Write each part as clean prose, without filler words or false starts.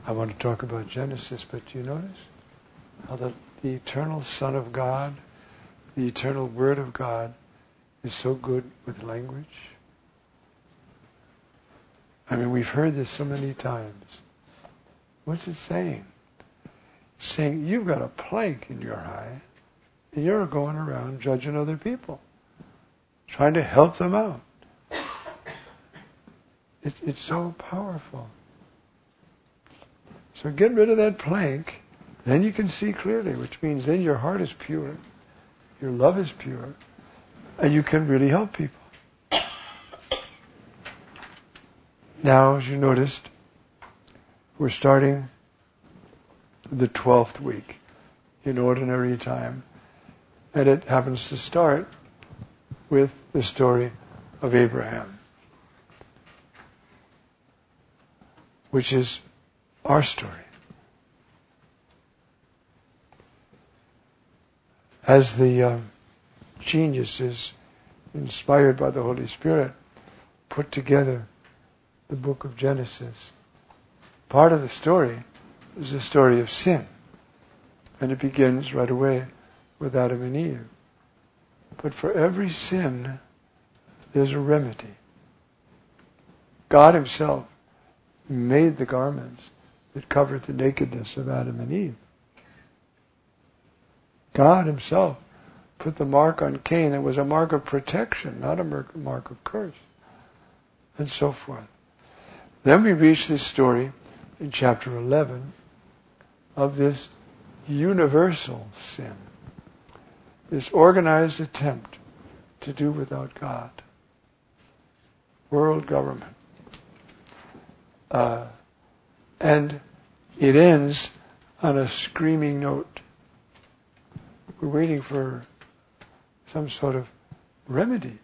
I want to talk about Genesis, but do you notice how the eternal Son of God, the eternal Word of God, is so good with language? I mean, we've heard this so many times. What's it saying? It's saying you've got a plank in your eye, and you're going around judging other people, trying to help them out. It's so powerful. So get rid of that plank, then you can see clearly, which means then your heart is pure, your love is pure, and you can really help people. Now, as you noticed, we're starting the 12th week in ordinary time, and it happens to start with the story of Abraham, which is our story. As the geniuses, inspired by the Holy Spirit, put together the book of Genesis, part of the story is the story of sin. And it begins right away with Adam and Eve. But for every sin, there's a remedy. God Himself made the garments that covered the nakedness of Adam and Eve. God Himself put the mark on Cain that was a mark of protection, not a mark of curse, and so forth. Then we reach this story in chapter 11 of this universal sin, this organized attempt to do without God, world government. And it ends on a screaming note. We're waiting for some sort of remedy.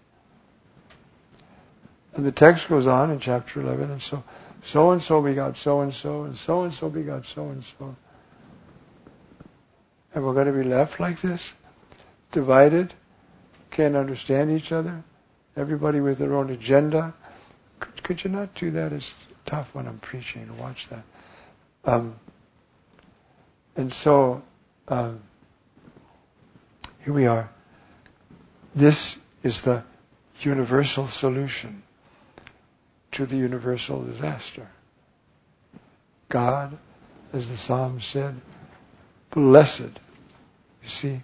And the text goes on in chapter 11, and so begot so-and-so, and so begot so-and-so. And we're going to be left like this, divided, can't understand each other, everybody with their own agenda. Could you not do that? It's tough when I'm preaching to watch that. And so, here we are. This is the universal solution to the universal disaster. God, as the Psalm said, blessed, you see,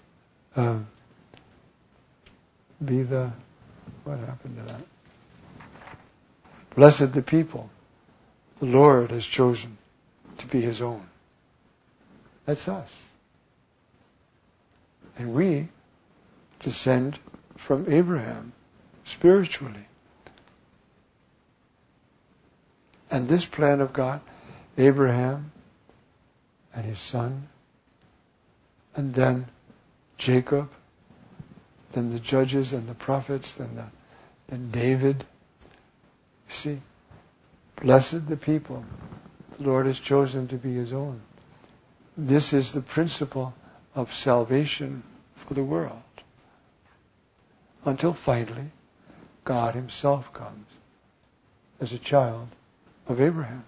be the, what happened to that? Blessed the people the Lord has chosen to be His own. That's us. And we descend from Abraham spiritually. And this plan of God, Abraham and his son, and then Jacob, then the judges and the prophets, then David. See, blessed the people the Lord has chosen to be His own. This is the principle of salvation for the world. Until finally, God Himself comes as a child of Abraham.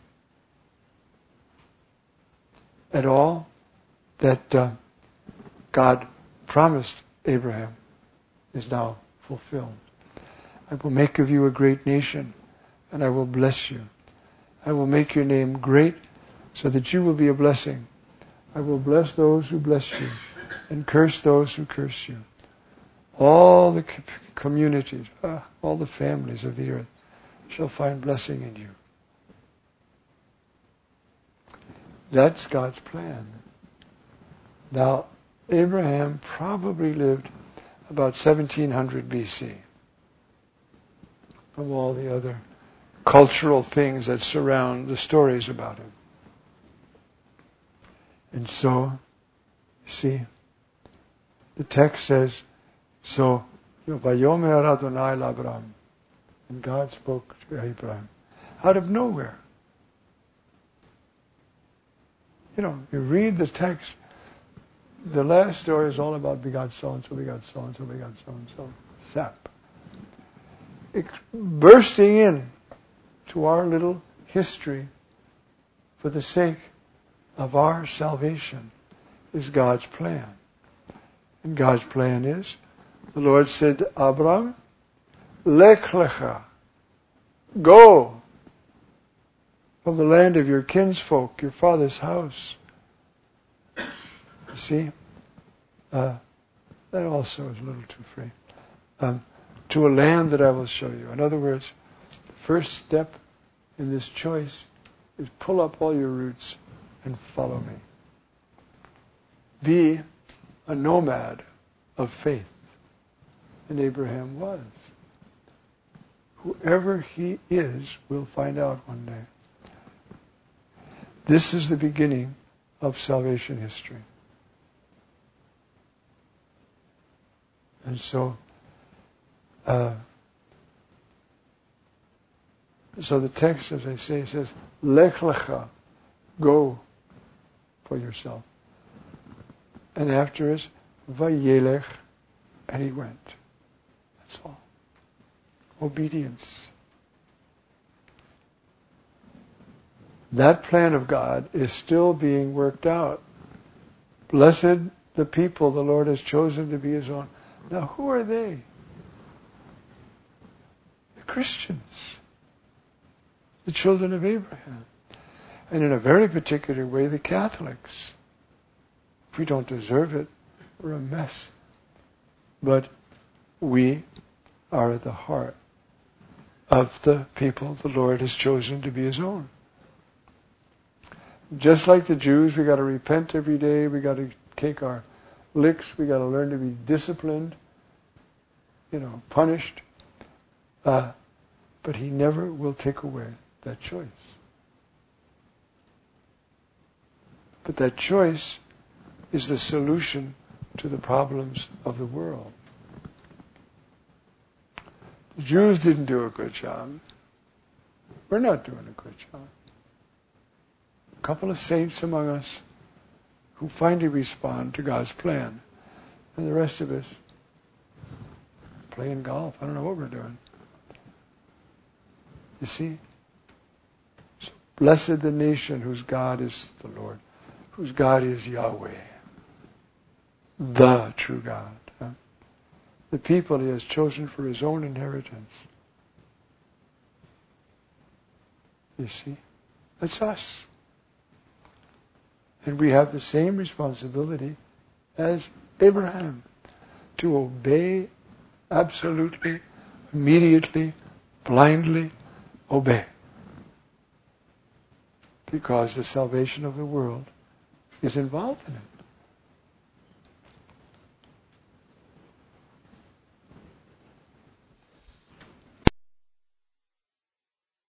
And all that God promised Abraham is now fulfilled. I will make of you a great nation, and I will bless you. I will make your name great, so that you will be a blessing. I will bless those who bless you, and curse those who curse you. All the communities, all the families of the earth shall find blessing in you. That's God's plan. Now, Abraham probably lived about 1700 BC. From all the other cultural things that surround the stories about him. And so, you see, the text says, so, Vayomer Adonai l'Abraham, and God spoke to Abraham out of nowhere. You read the text, the last story is all about begot so-and-so, begot so-and-so, begot so-and-so. Sap. Bursting in to our little history for the sake of our salvation is God's plan. And God's plan is, the Lord said to Abram, Lech lecha, go from the land of your kinsfolk, your father's house. You see, that also is a little too free. To a land that I will show you. In other words, the first step in this choice is pull up all your roots and follow me. Be a nomad of faith. And Abraham was. Whoever he is, we'll find out one day. This is the beginning of salvation history. And so the text, as I say, says, Lech lecha, go for yourself. And after is, Vayelech, and he went. That's all. Obedience. That plan of God is still being worked out. Blessed the people the Lord has chosen to be his own. Now, who are they? The Christians. The children of Abraham. And in a very particular way, the Catholics. If we don't deserve it, we're a mess. But we are at the heart of the people the Lord has chosen to be his own. Just like the Jews, we got to repent every day, we got to take our licks, we got to learn to be disciplined, punished. But he never will take away that choice. But that choice is the solution to the problems of the world. The Jews didn't do a good job. We're not doing a good job. A couple of saints among us who finally respond to God's plan. And the rest of us playing golf. I don't know what we're doing. You see? So blessed the nation whose God is the Lord, whose God is Yahweh, the true God. The people he has chosen for his own inheritance. You see? That's us. And we have the same responsibility as Abraham, to obey absolutely, immediately, blindly obey. Because the salvation of the world is involved in it.